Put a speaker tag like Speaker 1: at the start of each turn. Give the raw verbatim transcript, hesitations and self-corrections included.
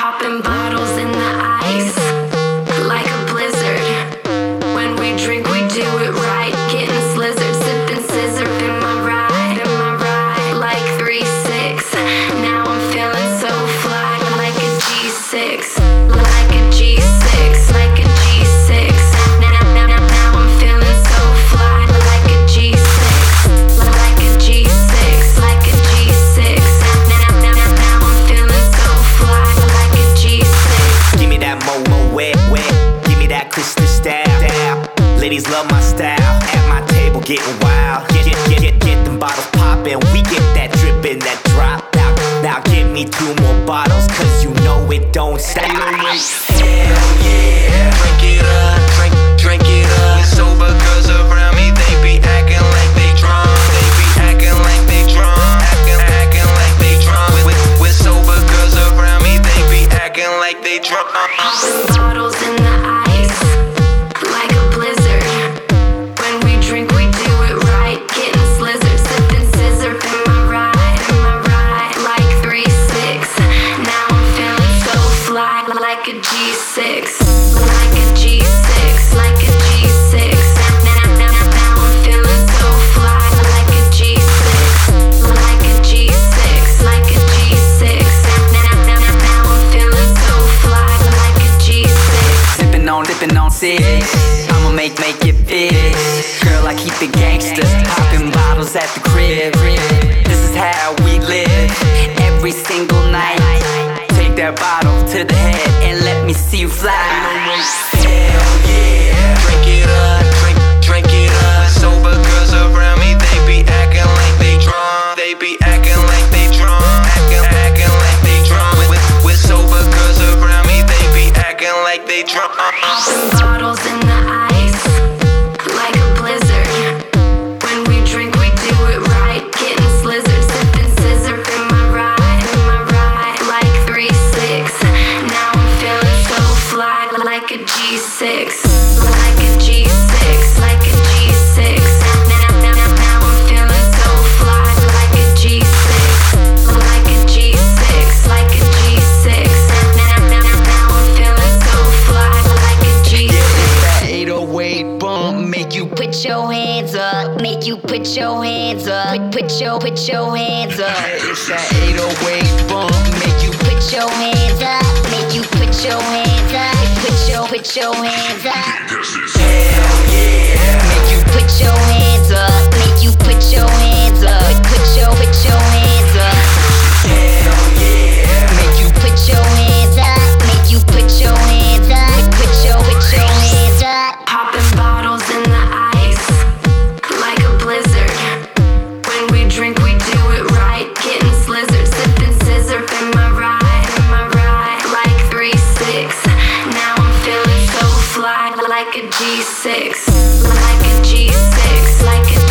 Speaker 1: Popping bottles in the ice like a blizzard. When we drink, we do it right. Getting slizzard, sipping scissor in my ride, in my ride. Like three six. Now I'm feeling so fly, like a G six, like a G six, like a G six. Now, now, now, now I'm feeling so fly, like a G six, like a G six, like a G six. Now, now, now, now I'm feeling so fly, like a G six.
Speaker 2: Give me that mo-mo wet, wet. Give me that crystal style, style. Ladies love my style. At my table getting wild. Get, get, get, get, get them bottles poppin'. We get that drippin', that drop out. Now give me two more bottles, cause you know it don't stop.
Speaker 3: Hell yeah, drink it up, drink, drink it up. Sober girls around me, they be acting like they drunk. They be acting like they drunk, acting, acting like they drunk. With, with sober girls around me, they be acting like they drunk.
Speaker 1: Popping bottles in the ice like a blizzard. When we drink, we do it right. Getting slizzard, sipping scissor in my ride, in my ride. Like three six. Now I'm feeling so fly, like a G six, like a G six, like a G six. Now, now, now, now I'm feeling so fly, like a G six, like a G six, like a G six. Now, now, now, now I'm feeling so fly, like a G six.
Speaker 4: Sippin' on, dippin' on six. I'ma make, make it fit. Girl, I keep it gangsta. Poppin' bottles at the crib. This is how we live every single night. Take that bottle to the head and let me see you fly.
Speaker 3: Hell yeah, drink it up, drink, drink it up. Sober girls around me, they be acting like they drunk. They be acting like they drunk, acting, acting like they drunk. With, with sober girls around me, they be acting like they drunk.
Speaker 1: Popping bottles in the ice like a blizzard. When we drink, we do it right. Getting slizzard, sipping scissor in my ride, in my ride. Like three six. Now I'm feeling so fly, like a G six, like a G six, like a G six. Now, now, now, now I'm feeling so fly, like a G six, like a G six, like a G six. Now, now, now, now I'm feeling so fly, like a G six.
Speaker 4: That eight oh eight bump make you
Speaker 5: Put your hands up, make you put your hands up. Put, put your, put your hands up.
Speaker 4: It's that eight oh eight bump make you
Speaker 5: Put your hands up, make you put your hands up. Put your, put your hands up.
Speaker 3: Hell yeah,
Speaker 4: make you
Speaker 5: Put your hands up, make you put your hands up. Put your, put your hands up.
Speaker 3: hell yeah.
Speaker 5: Make you put your hands up, make you put your hands up. Put your, put your hands up.
Speaker 1: Popping bottles in the ice like a blizzard. When we drink, we do it right. Getting slizzard, sipping scissor in my ride, in my ride. Like three six. Now I'm feeling so fly, like a G six, like a G six, like a